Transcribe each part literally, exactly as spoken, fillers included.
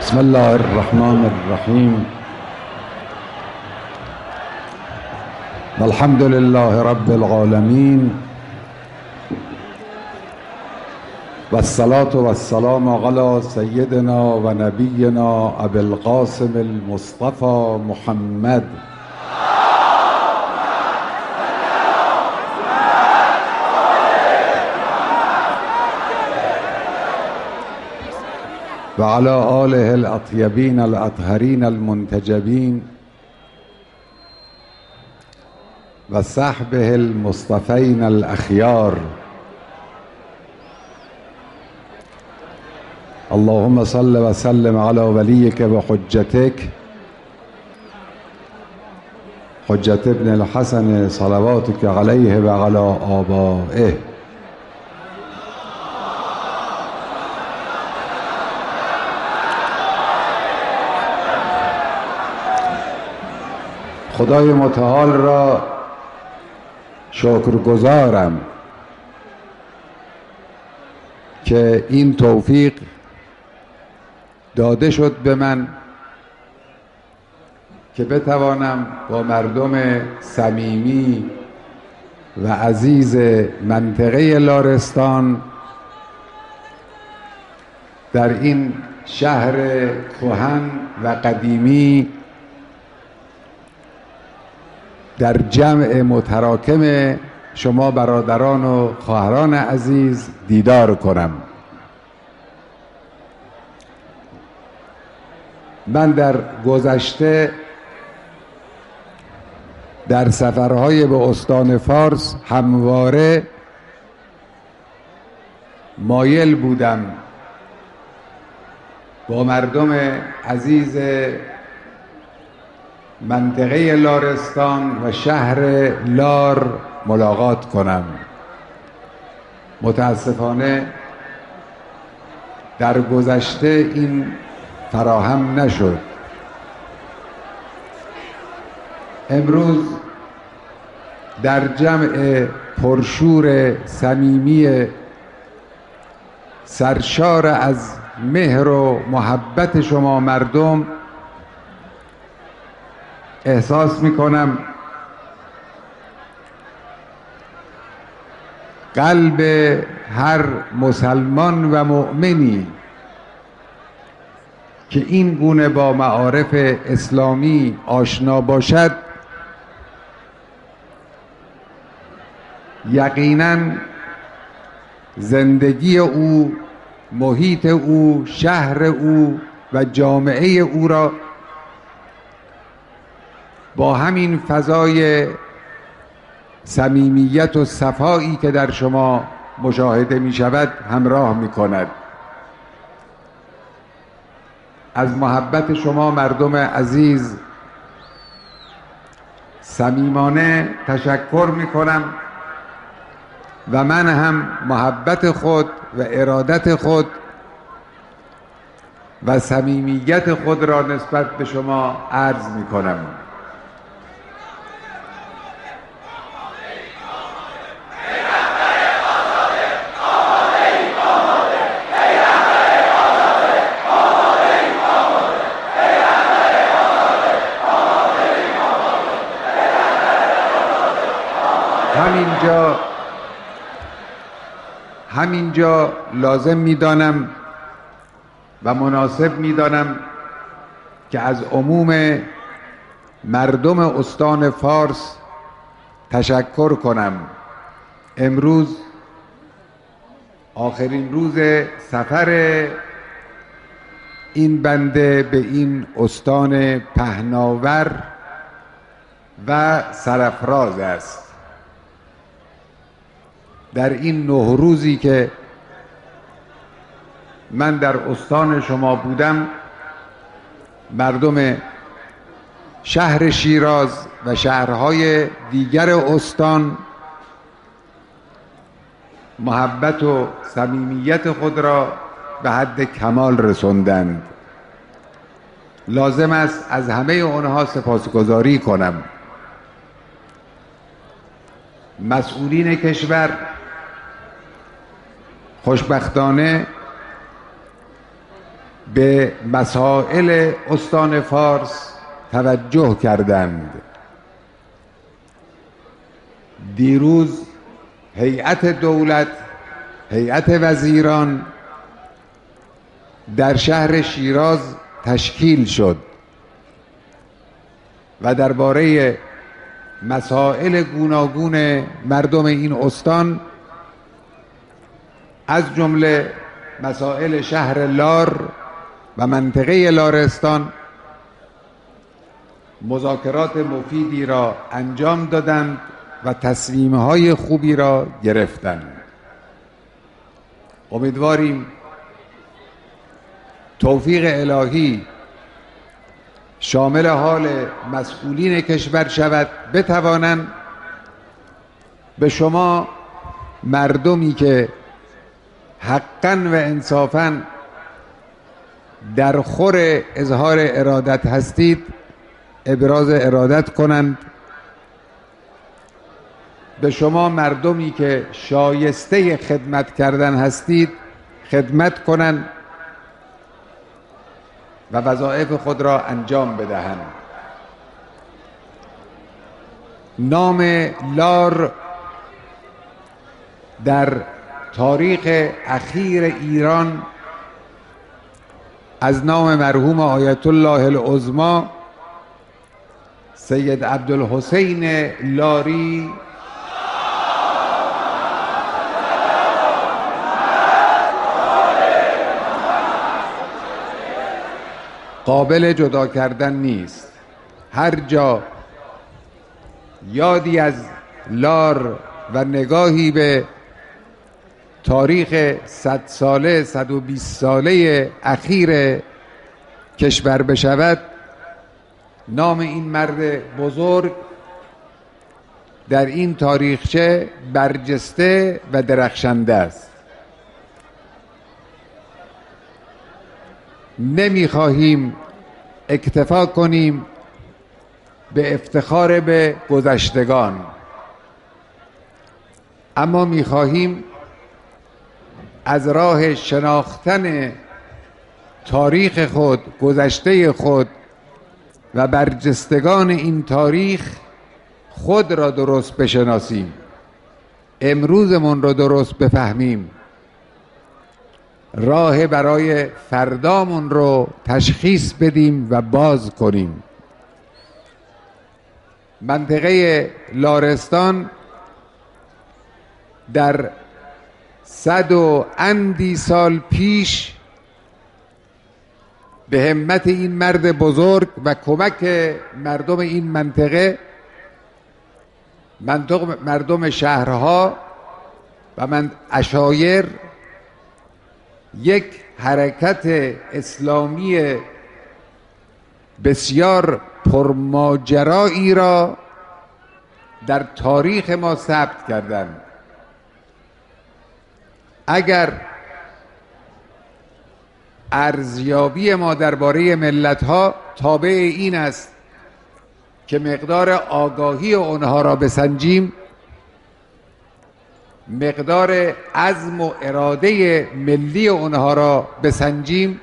بسم الله الرحمن الرحیم. الحمد لله رب العالمین و الصلاة و السلام علی سیدنا و نبینا ابی القاسم المصطفى محمد و علی آله الاطیبین الاطهرین المنتجبین و صحبه المصطفین الاخیار. اللهم صل و سلم علی ولیک و حجتک حجت ابن الحسن صلواتک علیه و علی آبائه. خدای متعال را شکرگزارم که این توفیق داده شد به من که بتوانم با مردم صمیمی و عزیز منطقه لارستان در این شهر کهن و قدیمی در جمع متراکم شما برادران و خواهران عزیز دیدار کنم. من در گذشته در سفرهای به استان فارس همواره مایل بودم با مردم عزیز منطقه لارستان و شهر لار ملاقات کنم. متاسفانه در گذشته این فراهم نشد. امروز در جمع پرشور صمیمی سرشار از مهر و محبت شما مردم احساس میکنم قلب هر مسلمان و مؤمنی که این گونه با معارف اسلامی آشنا باشد یقیناً زندگی او، محیط او، شهر او و جامعه او را با همین فضای صمیمیت و صفایی که در شما مشاهده می شود همراه می کند. از محبت شما مردم عزیز صمیمانه تشکر می کنم و من هم محبت خود و ارادت خود و صمیمیت خود را نسبت به شما عرض می کنم. همینجا همینجا لازم میدانم و مناسب میدانم که از عموم مردم استان فارس تشکر کنم. امروز آخرین روز سفر این بنده به این استان پهناور و سرافراز است. در این نه روزی که من در استان شما بودم مردم شهر شیراز و شهرهای دیگر استان محبت و صمیمیت خود را به حد کمال رسوندند. لازم است از همه آنها سپاسگزاری کنم. مسئولین کشور خوشبختانه به مسائل استان فارس توجه کردند. دیروز هیئت دولت، هیئت وزیران در شهر شیراز تشکیل شد و درباره مسائل گوناگون مردم این استان از جمله مسائل شهر لار و منطقه لارستان مذاکرات مفیدی را انجام دادند و تصمیم‌های خوبی را گرفتند. امیدواریم توفیق الهی شامل حال مسئولین کشور شود، بتوانند به شما مردمی که حقاً و انصافاً در خور اظهار ارادت هستید ابراز ارادت کنند، به شما مردمی که شایسته خدمت کردن هستید خدمت کنند و وظایف خود را انجام بدهند. نام لار در تاریخ اخیر ایران از نام مرحوم آیت الله العظمی سید عبدالحسین لاری قابل جدا کردن نیست. هر جا یادی از لار و نگاهی به تاریخ صد ساله صد و بیست ساله اخیر کشور بشود، نام این مرد بزرگ در این تاریخچه برجسته و درخشنده است. نمیخواهیم اکتفا کنیم به افتخار به گذشتگان، اما میخواهیم از راه شناختن تاریخ خود، گذشته خود و برجستگان این تاریخ خود را درست بشناسیم، امروزمون را درست بفهمیم، راه برای فردامون رو تشخیص بدیم و باز کنیم. منطقه لارستان در صد و اندی سال پیش به همت این مرد بزرگ و کمک مردم این منطقه، مردم شهرها و من عشایر، یک حرکت اسلامی بسیار پرماجرایی را در تاریخ ما ثبت کردند. اگر ارزیابی ما درباره ملت‌ها تابع این است که مقدار آگاهی آنها را بسنجیم، مقدار عزم و اراده ملی آنها را بسنجیم،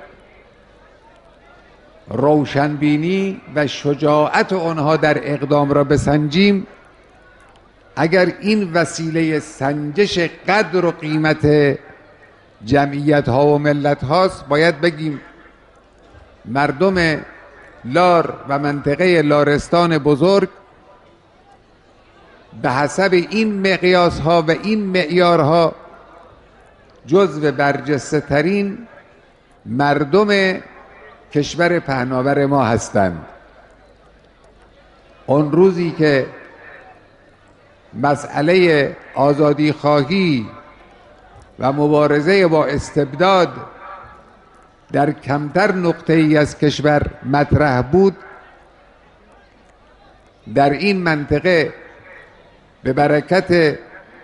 روشنبینی و شجاعت آنها در اقدام را بسنجیم، اگر این وسیله سنجش قدر و قیمت جمعیت ها و ملت هاست، باید بگیم مردم لار و منطقه لارستان بزرگ به حسب این مقیاس ها و این معیارها جزو برجسته ترین مردم کشور پهناور ما هستند. اون روزی که مسئله آزادی خواهی و مبارزه با استبداد در کمتر نقطه ای از کشور مطرح بود، در این منطقه به برکت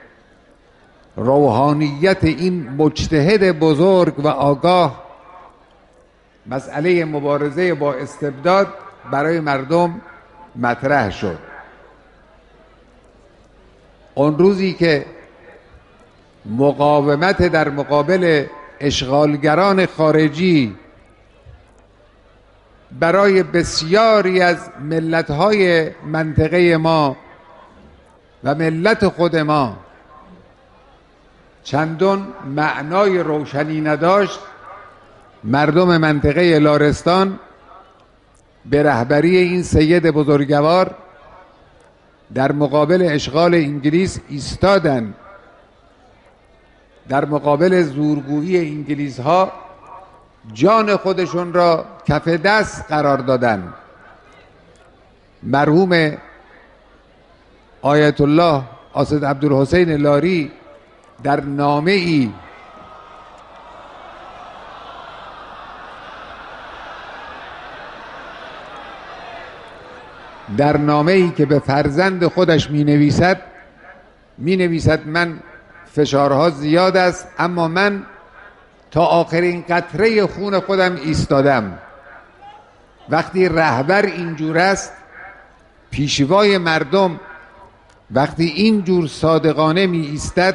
روحانیت این مجتهد بزرگ و آگاه مسئله مبارزه با استبداد برای مردم مطرح شد. اون روزی که مقاومت در مقابل اشغالگران خارجی برای بسیاری از ملت‌های منطقه ما و ملت خود ما چندان معنای روشنی نداشت مردم منطقه لارستان به رهبری این سید بزرگوار در مقابل اشغال انگلیس ایستادند، در مقابل زورگویی انگلیس ها جان خودشون را کف دست قرار دادند. مرحوم آیت الله اسد عبدالحسین لاری در نامه ای در نامه ای که به فرزند خودش می نویسد می نویسد من فشارها زیاد است اما من تا آخرین قطره خون خودم ایستادم. وقتی رهبر اینجور است، پیشوای مردم وقتی اینجور صادقانه می ایستد،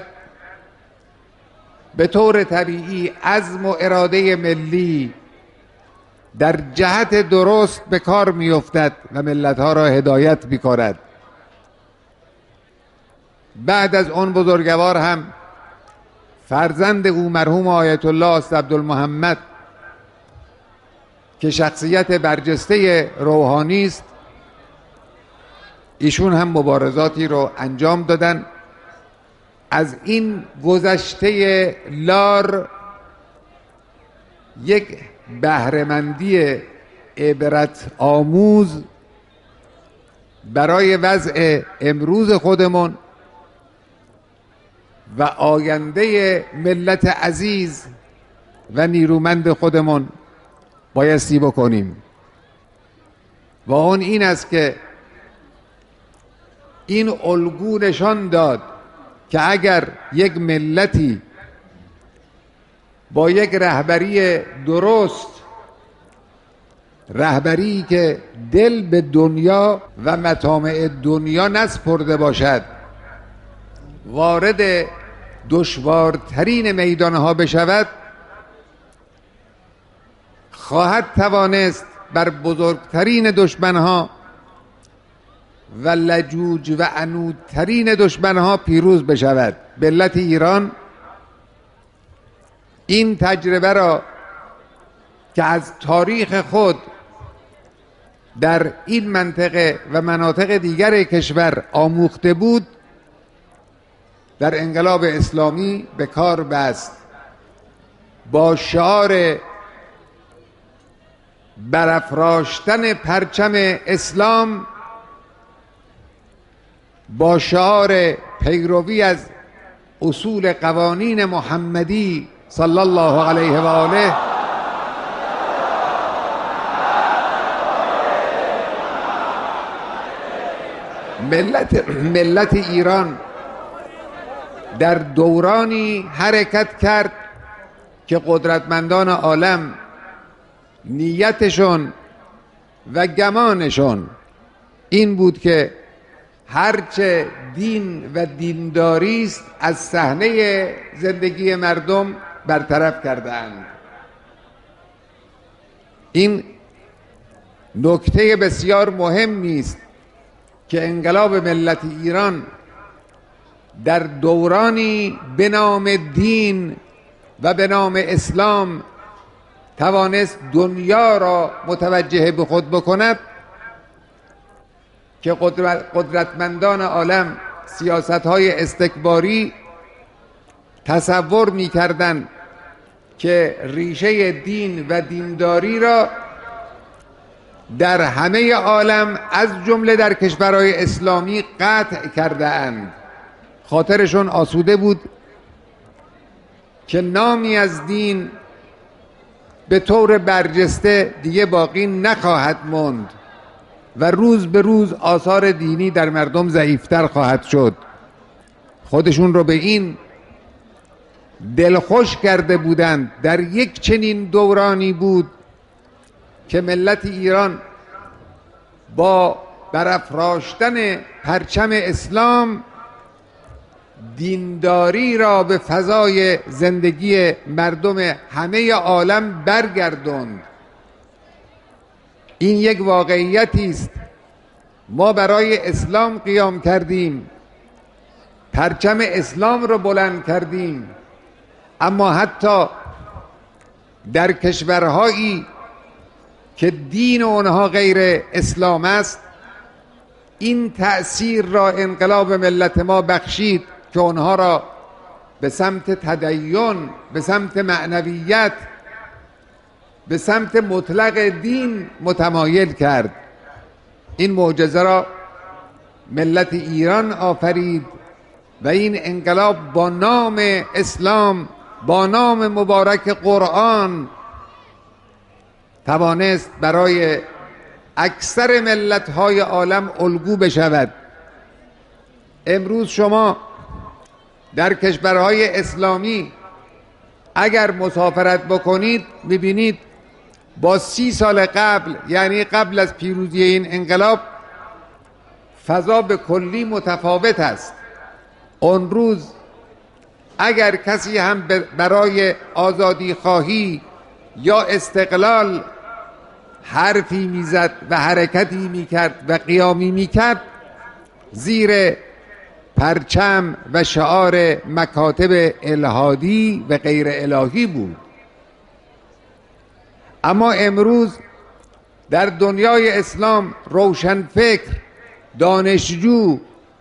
به طور طبیعی عزم و اراده ملی در جهت درست به کار می افتد و ملتها را هدایت می کند. بعد از اون بزرگوار هم فرزند او مرحوم آیت الله اسد عبدالمحمد که شخصیت برجسته روحانی است، ایشون هم مبارزاتی رو انجام دادن. از این گذشته لار یک بهره‌مندی عبرت آموز برای وضع امروز خودمون و آینده ملت عزیز و نیرومند خودمون بایستی بکنیم و اون این است که این الگو نشان داد که اگر یک ملتی با یک رهبری درست، رهبری که دل به دنیا و مطامع دنیا نسپرده باشد، وارد دشوارترین میدانها بشود، خواهد توانست بر بزرگترین دشمنها و لجوج و عنودترین دشمنها پیروز بشود. ملت ایران این تجربه را که از تاریخ خود در این منطقه و مناطق دیگر کشور آموخته بود، در انقلاب اسلامی به کار بست. با شعار برافراشتن پرچم اسلام، با شعار پیروی از اصول قوانین محمدی صلی الله علیه و آله، ملت ملت ایران در دورانی حرکت کرد که قدرتمندان عالم نیتشون و گمانشون این بود که هرچه دین و دینداری است از صحنه زندگی مردم برطرف کردند. این نکته بسیار مهمی است که انقلاب ملت ایران در دورانی به نام دین و به نام اسلام توانست دنیا را متوجه به خود بکند که قدرتمندان عالم سیاست‌های استکباری تصور می‌کردند که ریشه دین و دینداری را در همه عالم از جمله در کشورهای اسلامی قطع کرده اند. خاطرشون آسوده بود که نامی از دین به طور برجسته دیگه باقی نخواهد ماند و روز به روز آثار دینی در مردم ضعیفتر خواهد شد. خودشون رو به این دلخوش کرده بودند. در یک چنین دورانی بود که ملت ایران با برافراشتن پرچم اسلام دینداری را به فضای زندگی مردم همه عالم برگرداند. این یک واقعیتی است. ما برای اسلام قیام کردیم، پرچم اسلام رو بلند کردیم، اما حتی در کشورهایی که دین اونها غیر اسلام است، این تأثیر را انقلاب ملت ما بخشید که اونها را به سمت تدین، به سمت معنویت، به سمت مطلق دین متمایل کرد. این معجزه را ملت ایران آفرید و این انقلاب با نام اسلام، با نام مبارک قرآن، توانست برای اکثر ملت‌های عالم الگو بشود. امروز شما در کشورهای اسلامی اگر مسافرت بکنید می‌بینید با سی سال قبل، یعنی قبل از پیروزی این انقلاب، فضا به کلی متفاوت است. اون روز اگر کسی هم برای آزادی خواهی یا استقلال حرفی میزد و حرکتی میکرد و قیامی میکرد، زیر پرچم و شعار مکاتب الهادی و غیر الهی بود. اما امروز در دنیای اسلام روشنفکر، دانشجو،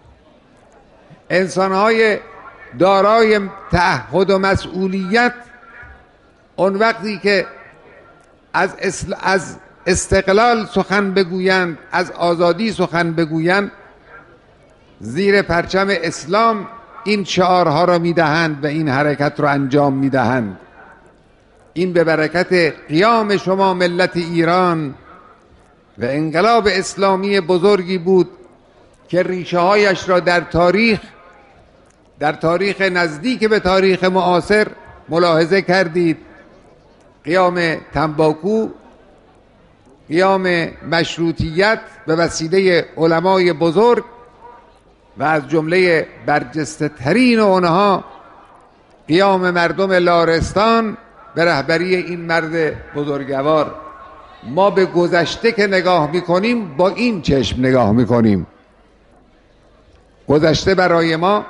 انسانهای دارای تعهد و مسئولیت، اون وقتی که از, اسل... از استقلال سخن بگویند، از آزادی سخن بگویند، زیر پرچم اسلام این شعارها را میدهند و این حرکت را انجام میدهند. این به برکت قیام شما ملت ایران و انقلاب اسلامی بزرگی بود که ریشه هایش را در تاریخ در تاریخ نزدیک به تاریخ معاصر ملاحظه کردید. قیام تنباکو، قیام مشروطیت به وسیله علمای بزرگ و از جمله برجسته ترین اونها قیام مردم لارستان به رهبری این مرد بزرگوار. ما به گذشته که نگاه میکنیم با این چشم نگاه میکنیم. گذشته برای ما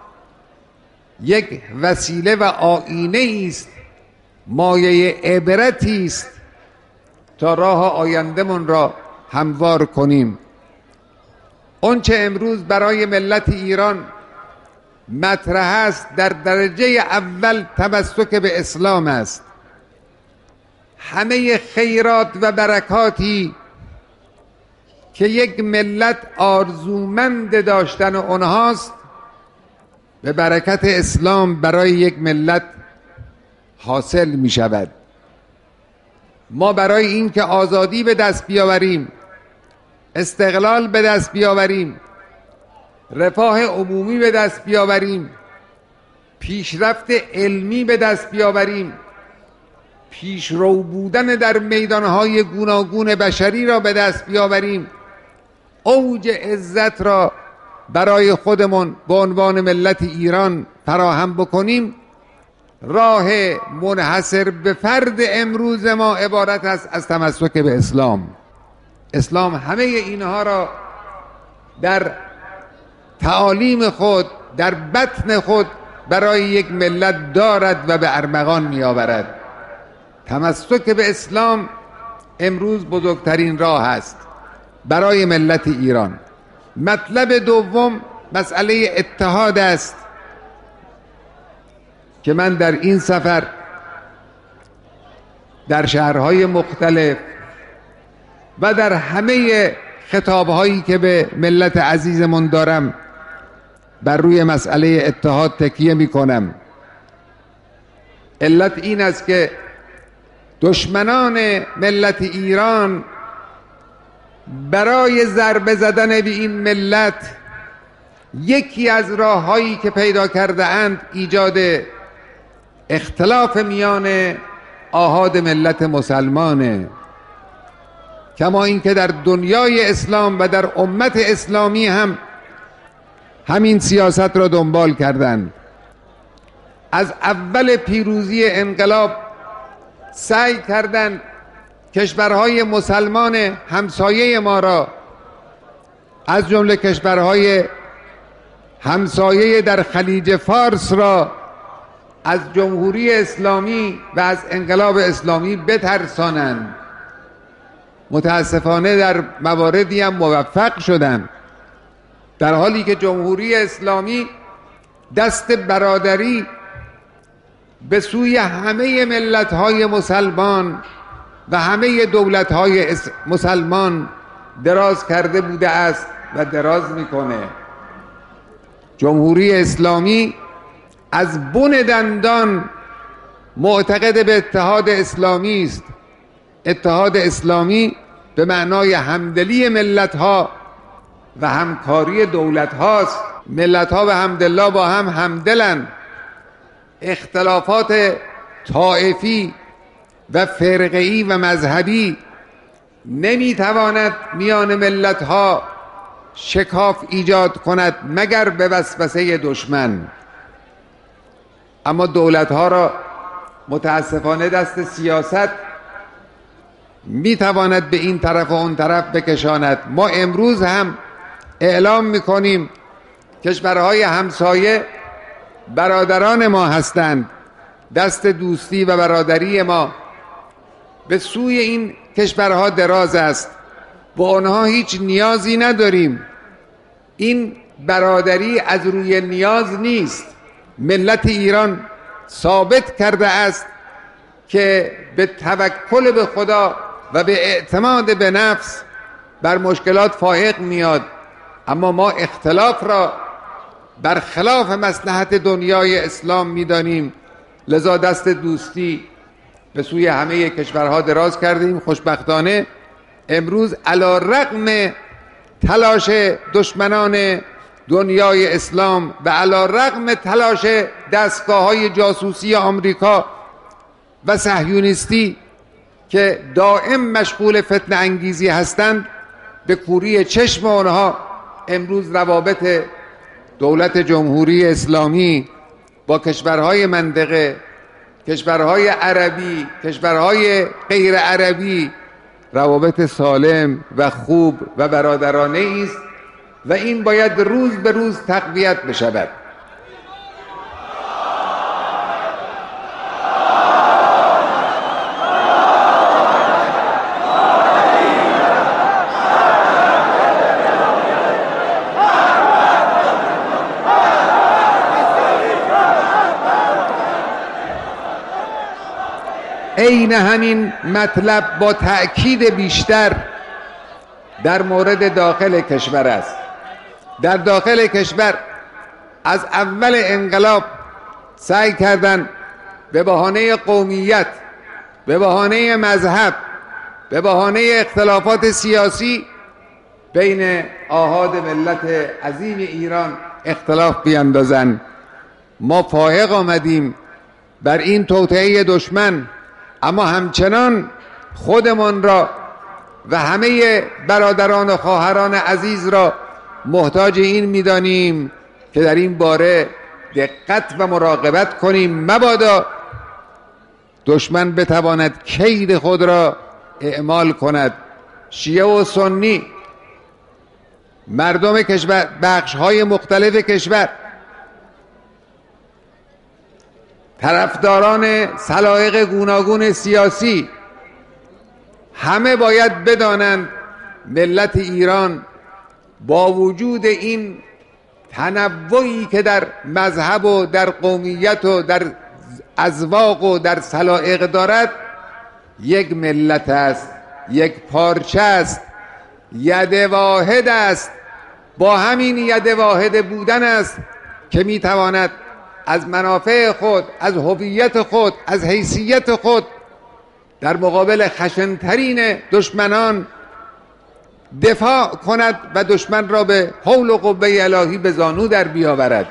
یک وسیله و آینه است، مایه عبرتی است تا راه آینده‌مون را هموار کنیم. اون چه امروز برای ملت ایران مطرح است در درجه اول تمسک به اسلام است. همه خیرات و برکاتی که یک ملت آرزومند داشتن اونهاست به برکت اسلام برای یک ملت حاصل می شود. ما برای این که آزادی به دست بیاوریم، استقلال به دست بیاوریم، رفاه عمومی به دست بیاوریم، پیشرفت علمی به دست بیاوریم، پیشرو بودن در میدانهای گوناگون بشری را به دست بیاوریم، اوج عزت را برای خودمون به عنوان ملت ایران فراهم بکنیم، راه منحصر به فرد امروز ما عبارت است از تمسک به اسلام. اسلام همه اینها را در تعالیم خود، در بطن خود برای یک ملت دارد و به ارمغان می آورد. تمسک به اسلام امروز بزرگترین راه است برای ملت ایران. مطلب دوم مسئله اتحاد است که من در این سفر در شهرهای مختلف و در همه خطابهایی که به ملت عزیزمون دارم بر روی مسئله اتحاد تکیه می کنم. علت این است که دشمنان ملت ایران برای ضربه زدن به این ملت یکی از راههایی که پیدا کرده اند ایجاد اختلاف میان آحاد ملت مسلمانه. کما اینکه در دنیای اسلام و در امت اسلامی هم همین سیاست را دنبال کردند. از اول پیروزی انقلاب سعی کردند کشورهای مسلمان همسایه ما را، از جمله کشورهای همسایه در خلیج فارس را از جمهوری اسلامی و از انقلاب اسلامی بترسانند. متاسفانه در مواردی هم موفق شدند، در حالی که جمهوری اسلامی دست برادری به سوی همه ملت‌های مسلمان و همه دولت‌های مسلمان دراز کرده بوده است و دراز میکنه. جمهوری اسلامی از بن دندان معتقد به اتحاد اسلامی است. اتحاد اسلامی به معنای همدلی ملت‌ها و همکاری دولت‌هاست. ملت‌ها به حمدالله با هم همدلن. اختلافات طائفی و فرقه‌ای و مذهبی نمیتواند میان ملت‌ها شکاف ایجاد کند مگر به وسوسه دشمن. اما دولت‌ها را متاسفانه دست سیاست میتواند به این طرف و اون طرف بکشاند. ما امروز هم اعلام میکنیم کشورهای همسایه برادران ما هستند. دست دوستی و برادری ما به سوی این کشورها دراز است. با آنها هیچ نیازی نداریم. این برادری از روی نیاز نیست. ملت ایران ثابت کرده است که به توکل به خدا و به اعتماد به نفس بر مشکلات فائق میاد. اما ما اختلاف را برخلاف مصلحت دنیای اسلام میدانیم، لذا دست دوستی به سوی همه کشورها دراز کردیم. خوشبختانه امروز علی رغم تلاش دشمنان دنیای اسلام و علی رغم تلاش دستگاه‌های جاسوسی آمریکا و صهیونیستی که دائم مشغول فتنه انگیزی هستند، به کوری چشم آنها امروز روابط دولت جمهوری اسلامی با کشورهای منطقه، کشورهای عربی، کشورهای غیر عربی روابط سالم و خوب و برادرانه است و این باید روز به روز تقویت بشود. عین همین مطلب با تأکید بیشتر در مورد داخل کشور است. در داخل کشور از اول انقلاب سعی کردند به بهانه قومیت، به بهانه مذهب، به بهانه اختلافات سیاسی بین آحاد ملت عظیم ایران اختلاف بیندازند. ما فائق آمدیم بر این توطئه دشمن، اما همچنان خودمان را و همه برادران و خواهران عزیز را محتاج این می‌دانیم که در این باره دقت و مراقبت کنیم، مبادا دشمن بتواند کید خود را اعمال کند. شیعه و سنی، مردم کشور، بخش‌های مختلف کشور، طرفداران سلایق گوناگون سیاسی، همه باید بدانند ملت ایران با وجود این تنوعی که در مذهب و در قومیت و در اذواق و در سلایق دارد، یک ملت است، یک پارچه است، ید واحد است. با همین ید واحد بودن است که میتواند از منافع خود، از هویت خود، از حیثیت خود در مقابل خشنترین دشمنان دفاع کند و دشمن را به حول و قوه الهی به زانو در بیاورد.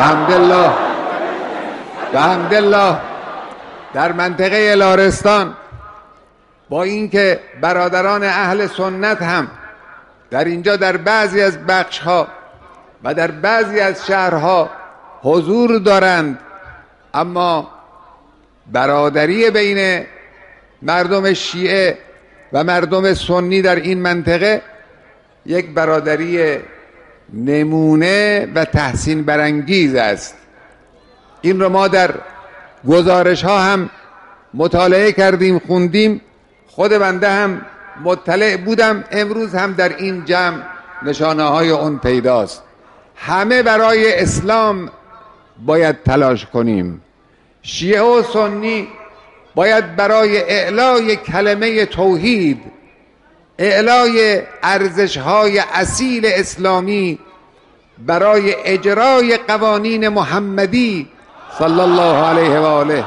حمدالله به حمدالله در منطقه لارستان با اینکه برادران اهل سنت هم در اینجا در بعضی از بخش‌ها و در بعضی از شهرها حضور دارند، اما برادری بین مردم شیعه و مردم سنی در این منطقه یک برادری نمونه و تحسین برانگیز است. این رو ما در گزارش ها هم مطالعه کردیم، خوندیم، خود بنده هم مطلع بودم، امروز هم در این جمع نشانه های اون پیداست. همه برای اسلام باید تلاش کنیم. شیعه و سنی باید برای اعلای کلمه توحید، اعلای ارزش‌های اصیل اسلامی، برای اجرای قوانین محمدی صلی الله علیه و آله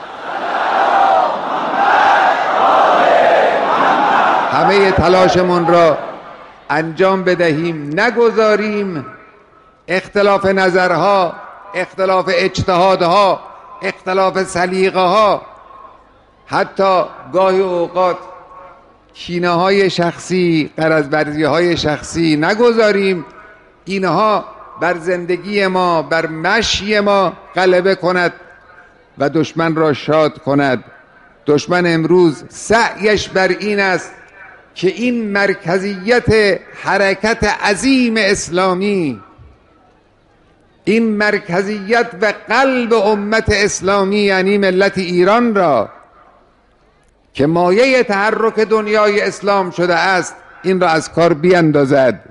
همه تلاشمون را انجام بدهیم، نگذاریم اختلاف نظرها، اختلاف اجتهادها، اختلاف سلیقه‌ها، حتی گاهی اوقات کینه های شخصی، غرض‌ورزی های شخصی نگذاریم اینها بر زندگی ما، بر مشی ما غلبه کند و دشمن را شاد کند. دشمن امروز سعیش بر این است که این مرکزیت حرکت عظیم اسلامی، این مرکزیت و قلب امت اسلامی یعنی ملت ایران را که مایه تحرک دنیای اسلام شده است، این را از کار بیاندازد.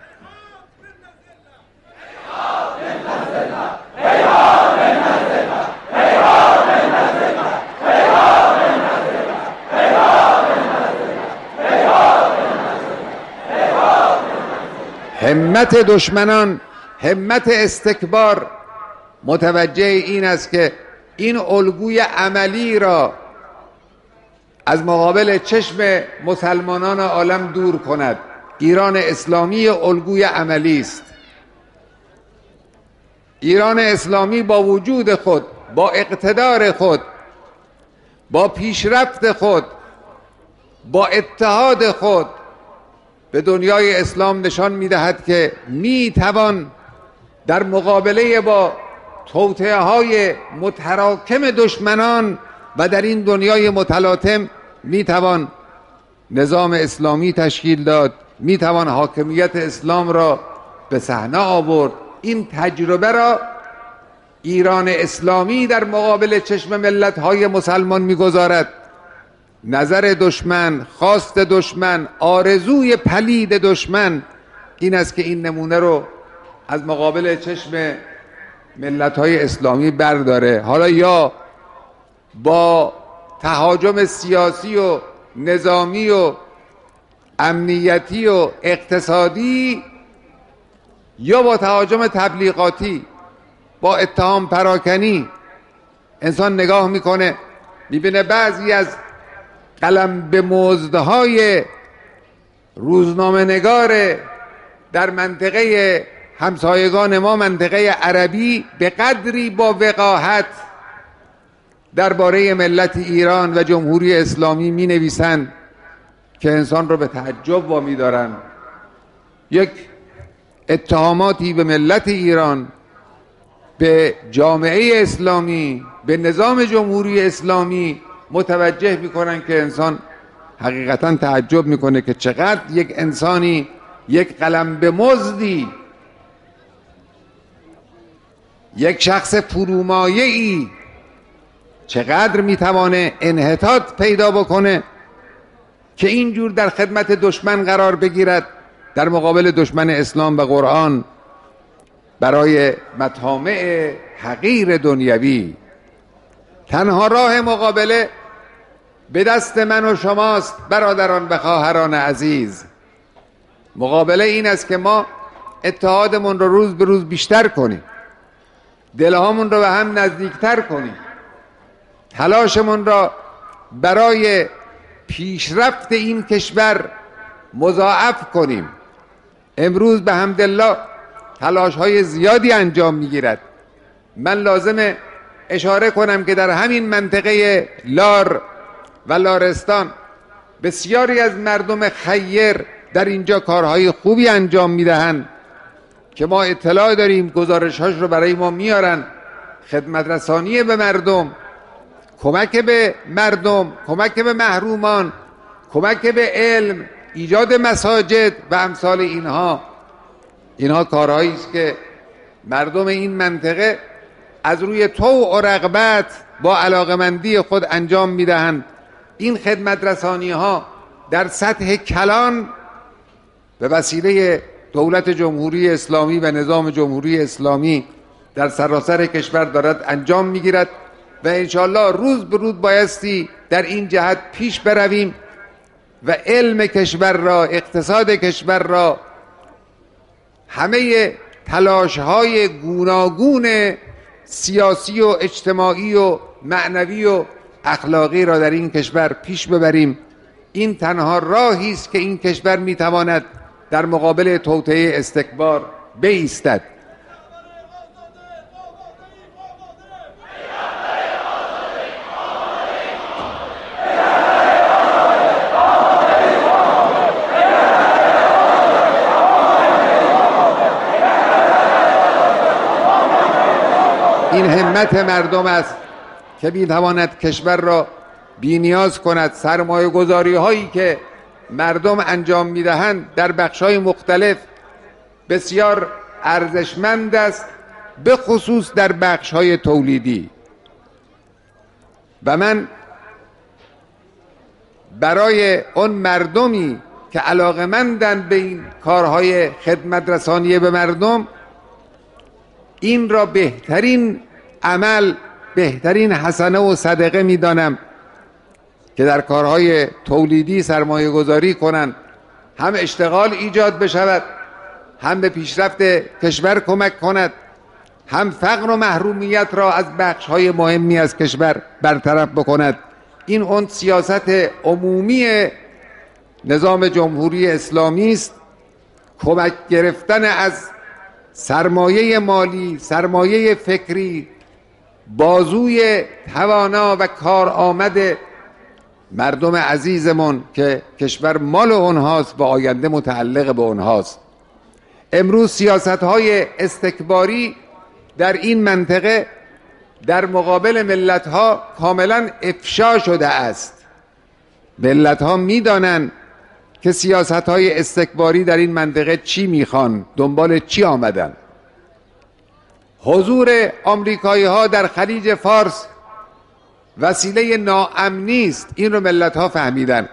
همت دشمنان، همت استکبار متوجه این است که این الگوی عملی را از مقابل چشم مسلمانان عالم دور کند. ایران اسلامی الگوی عملی است. ایران اسلامی با وجود خود، با اقتدار خود، با پیشرفت خود، با اتحاد خود به دنیای اسلام نشان می‌دهد که می‌توان در مقابله با توطئه‌های متراکم دشمنان و در این دنیای متلاطم می‌توان نظام اسلامی تشکیل داد، می‌توان حاکمیت اسلام را به صحنه آورد. این تجربه را ایران اسلامی در مقابل چشم ملت‌های مسلمان می‌گذارد. نظر دشمن، خواست دشمن، آرزوی پلید دشمن این است که این نمونه رو از مقابل چشم ملت‌های اسلامی برداره. حالا یا با تهاجم سیاسی و نظامی و امنیتی و اقتصادی یا با تهاجم تبلیغاتی، با اتهام پراکنی. انسان نگاه میکنه میبینه بعضی از قلم به مزدهای روزنامه نگار در منطقه همسایگان ما، منطقه عربی، به قدری با وقاحت درباره ملت ایران و جمهوری اسلامی می نویسند که انسان رو به تعجب وامی دارن. یک اتهاماتی به ملت ایران، به جامعه اسلامی، به نظام جمهوری اسلامی متوجه میکنن که انسان حقیقتا تعجب میکنه که چقدر یک انسانی، یک قلم به مزدی، یک شخص فرومایه‌ای چقدر میتوانه انحطاط پیدا بکنه که اینجور در خدمت دشمن قرار بگیرد، در مقابل دشمن اسلام و قرآن، برای مطامع حقیر دنیوی. تنها راه مقابله به دست من و شماست برادران و خواهران عزیز. مقابله این است که ما اتحادمون رو روز به روز بیشتر کنیم، دلهامون رو به هم نزدیکتر کنیم، تلاشمون را برای پیشرفت این کشور مضاعف کنیم. امروز به حمدالله تلاش های زیادی انجام میگیرد. من لازمه اشاره کنم که در همین منطقه لار و لارستان بسیاری از مردم خیر در اینجا کارهای خوبی انجام میدهند که ما اطلاع داریم، گزارش‌هاش رو برای ما میارن. خدمت رسانی به مردم، کمک به مردم، کمک به محرومان، کمک به علم، ایجاد مساجد و امثال اینها. اینها کارهایی است که مردم این منطقه از روی طوع و رغبت با علاقمندی خود انجام میدهند. این خدمت رسانی ها در سطح کلان به وسیله دولت جمهوری اسلامی و نظام جمهوری اسلامی در سراسر کشور دارد انجام میگیرد و انشاءالله روز به روز بایستی در این جهت پیش برویم و علم کشور را، اقتصاد کشور را، همه تلاش های گوناگون سیاسی و اجتماعی و معنوی و اخلاقی را در این کشور پیش ببریم. این تنها راهی است که این کشور میتواند در مقابل توطئه استکبار بایستد. این همت مردم است که میتواند کشور را بی‌نیاز کند. سرمایه گذاری هایی که مردم انجام میدهند در بخش های مختلف بسیار ارزشمند است، به خصوص در بخش های تولیدی. و من برای اون مردمی که علاقمندند به این کارهای خدمت رسانی به مردم، این را بهترین عمل، بهترین حسنه و صدقه میدانم که در کارهای تولیدی سرمایه گذاری کنند، هم اشتغال ایجاد بشود، هم به پیشرفت کشور کمک کند، هم فقر و محرومیت را از بخش‌های مهمی از کشور برطرف بکند. این اون سیاست عمومی نظام جمهوری اسلامی است. کمک گرفتن از سرمایه مالی، سرمایه فکری، بازوی توانا و کارآمد مردم عزیزمون که کشور مال اونهاست و آینده متعلق به اونهاست. امروز سیاست‌های استکباری در این منطقه در مقابل ملت‌ها کاملا افشا شده است. ملت‌ها می‌دانند که سیاست‌های استکباری در این منطقه چی میخوان، دنبال چی آمدن. حضور آمریکایی‌ها در خلیج فارس وسیله ناامنی است. این رو ملت‌ها فهمیدن.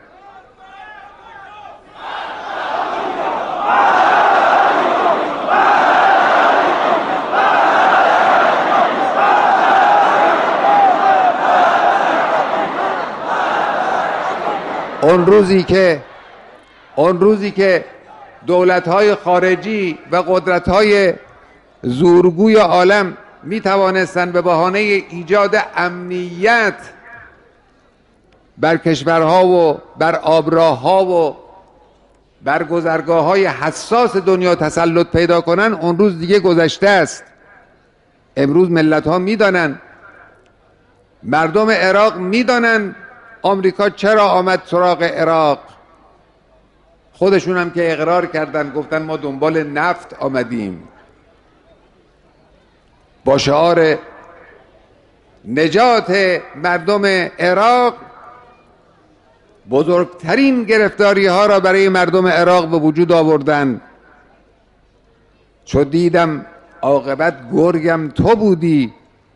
اون روزی که اون روزی که دولت‌های خارجی و قدرت‌های زورگوی عالم می توانستند به بهانه ایجاد امنیت بر کشورها و بر آبراه‌ها و بر گذرگاه‌های حساس دنیا تسلط پیدا کنند، اون روز دیگه گذشته است. امروز ملت‌ها می‌دانند، مردم عراق می‌دانند آمریکا چرا آمد سراغ عراق. خودشون هم که اقرار کردن، گفتن ما دنبال نفت آمدیم، با شعار نجات مردم عراق بزرگترین گرفتاری ها را برای مردم عراق به وجود آوردن. چو دیدم عاقبت گرگم تو بودی،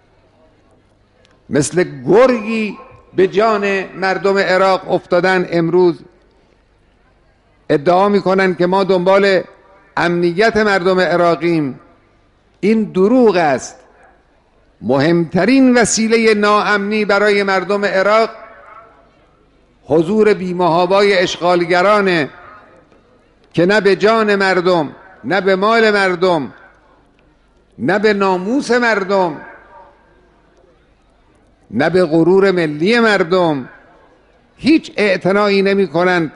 مثل گرگی به جان مردم عراق افتادن. امروز ادعا میکنن که ما دنبال امنیت مردم عراقیم. این دروغ است. مهمترین وسیله ناامنی برای مردم عراق حضور بی‌محابای اشغالگرانه که نه به جان مردم، نه به مال مردم، نه به ناموس مردم، نه به غرور ملی مردم هیچ اعتنایی نمی کنند.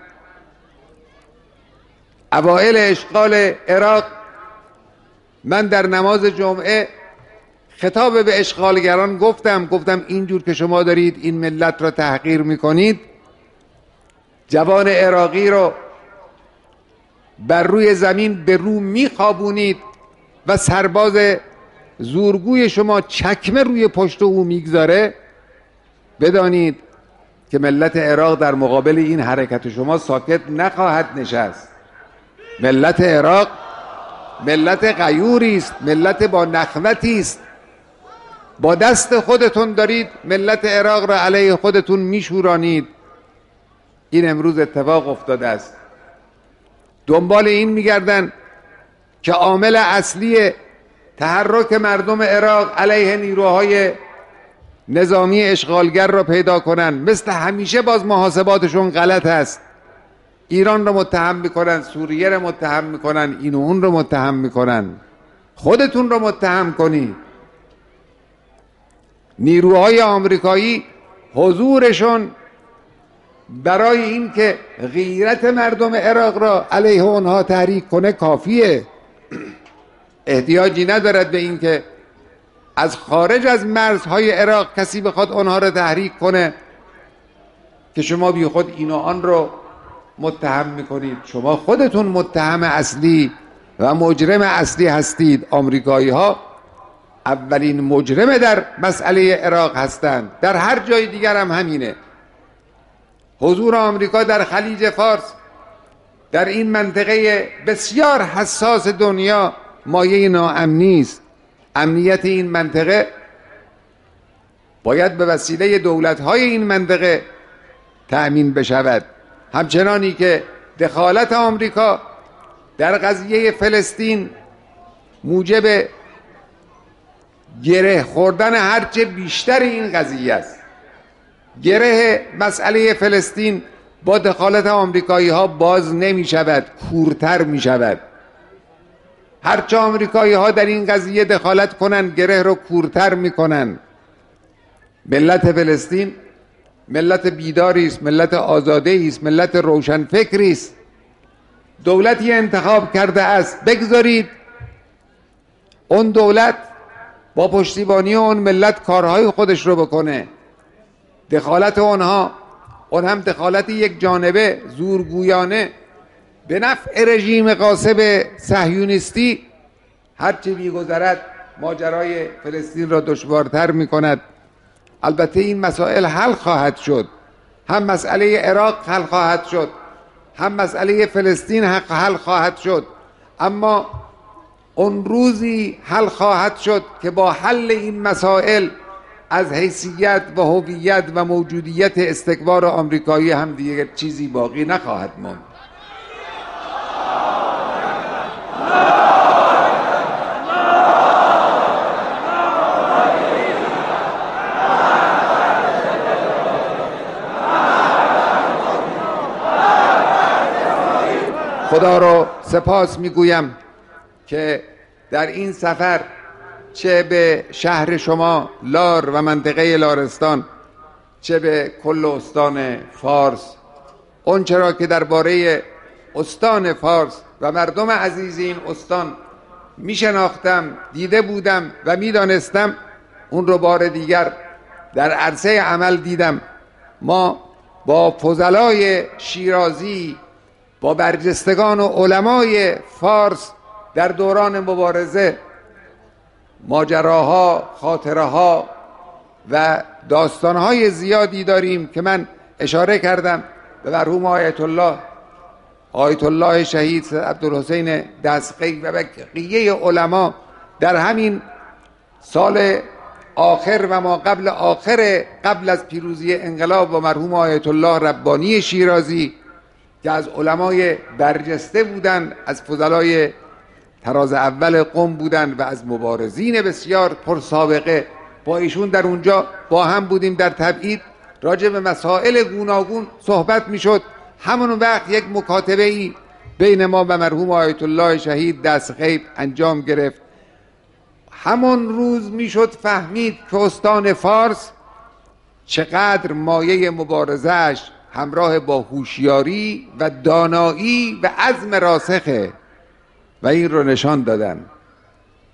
اوائل اشغال عراق من در نماز جمعه خطاب به اشغالگران گفتم گفتم اینجور که شما دارید این ملت را تحقیر میکنید، جوان عراقی رو بر روی زمین به رو میخوابونید و سرباز زورگوی شما چکمه روی پشت او میگذاره، بدانید که ملت عراق در مقابل این حرکت شما ساکت نخواهد نشست. ملت عراق ملت غیوری است، ملت با نخوتی است. با دست خودتون دارید ملت عراق را علیه خودتون میشورانید. این امروز اتفاق افتاده است. دنبال این میگردن که عامل اصلی تحرک مردم عراق علیه نیروهای نظامی اشغالگر را پیدا کنن. مثل همیشه باز محاسباتشون غلط است. ایران رو متهم میکنن، سوریه رو متهم میکنن، این و اون رو متهم میکنن. خودتون رو متهم کنید. نیروهای آمریکایی حضورشون برای این که غیرت مردم عراق را علیه اونها تحریک کنه کافیه. احتیاجی ندارد به این که از خارج از مرزهای عراق کسی بخواد اونها را تحریک کنه که شما بی خود این و آن رو متهم میکنید. شما خودتون متهم اصلی و مجرم اصلی هستید. آمریکایی ها اولین مجرم در مسئله عراق هستند. در هر جای دیگر هم همینه. حضور آمریکا در خلیج فارس، در این منطقه بسیار حساس دنیا، مایه ناامنی است. امنیت این منطقه باید به وسیله دولت‌های این منطقه تأمین بشود. همچنانی که دخالت آمریکا در قضیه فلسطین موجب گره خوردن هرچه بیشتر این قضیه است. گره مسئله فلسطین با دخالت آمریکایی ها باز نمی شود، کورتر می شود. هرچه آمریکایی ها در این قضیه دخالت کنن گره رو کورتر می کنن. ملت فلسطین ملت بیداری است، ملت آزاده است، ملت روشنفکری است. دولتی انتخاب کرده است، بگذارید اون دولت با پشتیبانی اون ملت کارهای خودش رو بکنه. دخالت اونها اون هم دخالت یک جانبه زورگویانه به نفع رژیم غاصب صهیونیستی هرچه می‌گذرد ماجرای فلسطین را دشوارتر می‌کند. البته این مسائل حل خواهد شد. هم مسئله عراق حل خواهد شد، هم مسئله فلسطین حل خواهد شد. اما اون روزی حل خواهد شد که با حل این مسائل از حیثیت و هویت و موجودیت استکبار آمریکایی هم دیگر چیزی باقی نخواهد ماند. خدا رو سپاس میگویم که در این سفر چه به شهر شما لار و منطقه لارستان، چه به کل استان فارس، اون چرا که درباره استان فارس و مردم عزیز این استان میشناختم، دیده بودم و میدانستم، اون رو بار دیگر در عرصه عمل دیدم. ما با فضلای شیرازی، با برجستگان و علمای فارس در دوران مبارزه ماجراها، خاطرها و داستانهای زیادی داریم که من اشاره کردم به مرحوم آیت الله آیت الله شهید سید عبدالحسین دستقی و بقیه علما در همین سال آخر و ما قبل آخر قبل از پیروزی انقلاب و مرحوم آیت الله ربانی شیرازی که از علمای برجسته بودند، از فضلای تراز اول قم بودند و از مبارزین بسیار پرسابقه. با ایشون در اونجا با هم بودیم، در تبعید راجع به مسائل گوناگون صحبت میشد. همون وقت یک مکاتبه ای بین ما و مرحوم آیت الله شهید دستغیب انجام گرفت. همون روز میشد فهمید که استان فارس چقدر مایه مبارزهش همراه با هوشیاری و دانایی و عزم راسخه و این رو نشان دادن.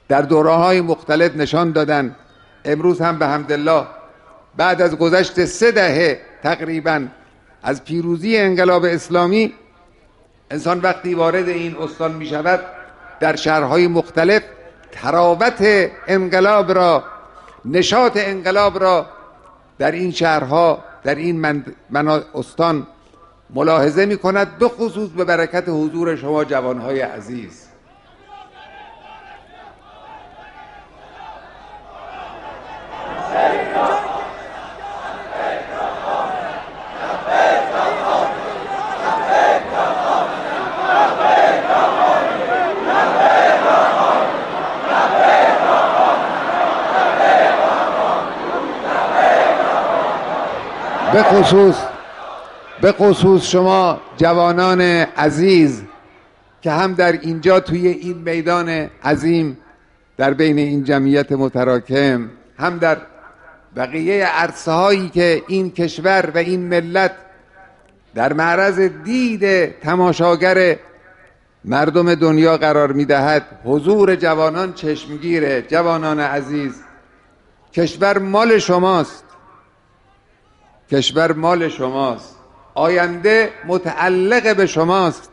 در دوره‌های مختلف نشان دادن. امروز هم به حمدالله بعد از گذشت سه دهه تقریبا از پیروزی انقلاب اسلامی، انسان وقتی وارد این استان می شود در شهرهای مختلف تراوت انقلاب را، نشاط انقلاب را در این شهرها، در این من... من... استان ملاحظه می کند، به خصوص به برکت حضور شما جوانهای عزیز. به خصوص به خصوص شما جوانان عزیز که هم در اینجا توی این میدان عظیم در بین این جمعیت متراکم، هم در بقیه عرصه هایی که این کشور و این ملت در معرض دید تماشاگر مردم دنیا قرار میدهد، حضور جوانان چشمگیره. جوانان عزیز، کشور مال شماست، کشور مال شماست، آینده متعلق به شماست.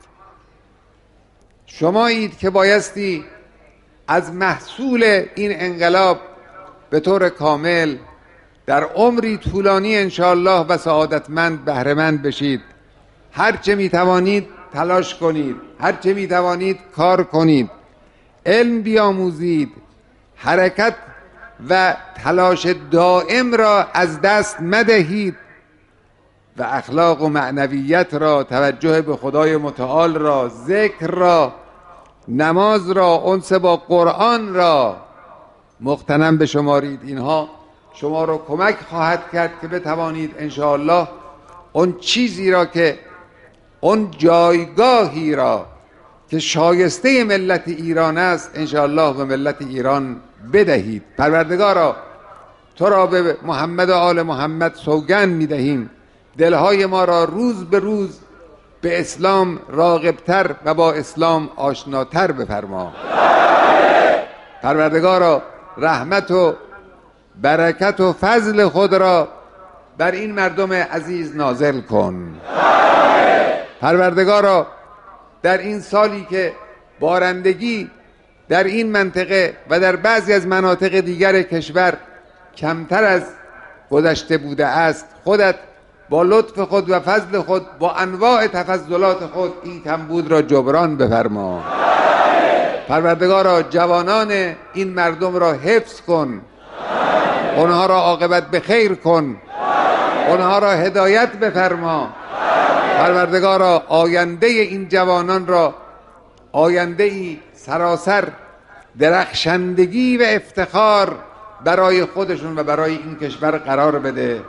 شمایید که بایستی از محصول این انقلاب به طور کامل در عمری طولانی انشاءالله و سعادتمند بهره‌مند بشید. هرچه میتوانید تلاش کنید، هرچه میتوانید کار کنید، علم بیاموزید، حرکت و تلاش دائم را از دست مدهید و اخلاق و معنویت را، توجه به خدای متعال را، ذکر را، نماز را، انس با قرآن را مغتنم بشمارید. اینها شما را کمک خواهد کرد که بتوانید انشاءالله اون چیزی را که اون جایگاهی را که شایسته ملت ایران است انشاءالله به ملت ایران بدهید. پروردگارا تو را به محمد و آل محمد سوگند میدهیم، دلهای ما را روز به روز به اسلام راغبتر و با اسلام آشناتر بفرما. پروردگارا رحمت و برکت و فضل خود را بر این مردم عزیز نازل کن. پروردگارا در این سالی که بارندگی در این منطقه و در بعضی از مناطق دیگر کشور کمتر از گذشته بوده است، خودت با لطف خود و فضل خود، با انواع تفضلات خود این کمبود را جبران بفرما. پروردگارا جوانان این مردم را حفظ کن، اونها را عاقبت به خیر کن، اونها را هدایت بفرما. پروردگارا آینده این جوانان را آینده ای سراسر درخشندگی و افتخار برای خودشون و برای این کشور قرار بده.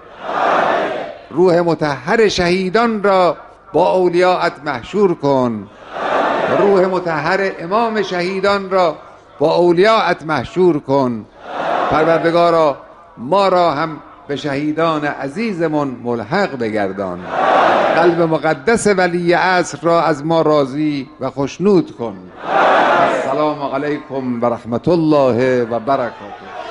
روح مطهر شهیدان را با اولیاءت محشور کن. روح مطهر امام شهیدان را با اولیاءت محشور کن. پروردگارا ما را هم به شهیدان عزیزمون ملحق بگردان. قلب مقدس ولی عصر را از ما راضی و خوشنود کن. السلام علیکم و رحمت الله و برکاته.